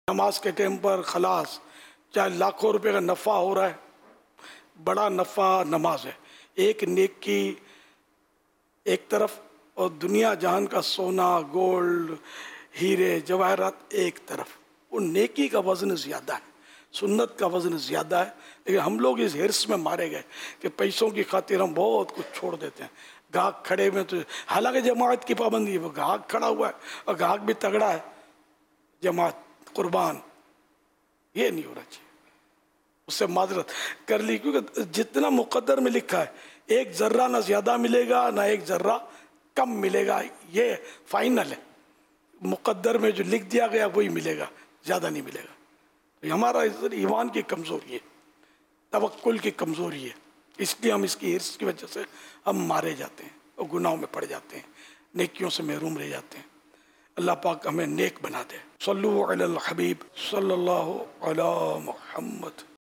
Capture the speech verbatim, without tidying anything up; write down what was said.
نماز کے ٹائم پر خلاص، چاہے لاکھوں روپے کا نفع ہو رہا ہے، بڑا نفع نماز ہے. ایک نیک کی ایک طرف اور دنیا جہان کا سونا گولڈ ہیرے جواہرات ایک طرف. وہ نیکی کا وزن زیادہ ہے، سنت کا وزن زیادہ ہے. لیکن ہم لوگ اس ہرس میں مارے گئے کہ پیسوں کی خاطر ہم بہت کچھ چھوڑ دیتے ہیں. گاہک کھڑے ہوئے تو حالانکہ جماعت کی پابندی ہے، وہ گاہک کھڑا ہوا ہے اور گاہک بھی تگڑا ہے، جماعت قربان. یہ نہیں ہونا چاہیے. اس سے معذرت کر لی، کیونکہ جتنا مقدر میں لکھا ہے ایک ذرہ نہ زیادہ ملے گا نہ ایک ذرہ کم ملے گا، یہ فائنل ہے. مقدر میں جو لکھ دیا گیا وہی ملے گا، زیادہ نہیں ملے گا. یہ ہمارا ایمان کی کمزوری ہے، توکل کی کمزوری ہے. اس لیے ہم اس کی حرص کی وجہ سے ہم مارے جاتے ہیں اور گناہوں میں پڑ جاتے ہیں، نیکیوں سے محروم رہ جاتے ہیں. اللہ پاک ہمیں نیک بنا دے. صلو علی الحبیب صلی اللہ علی محمد.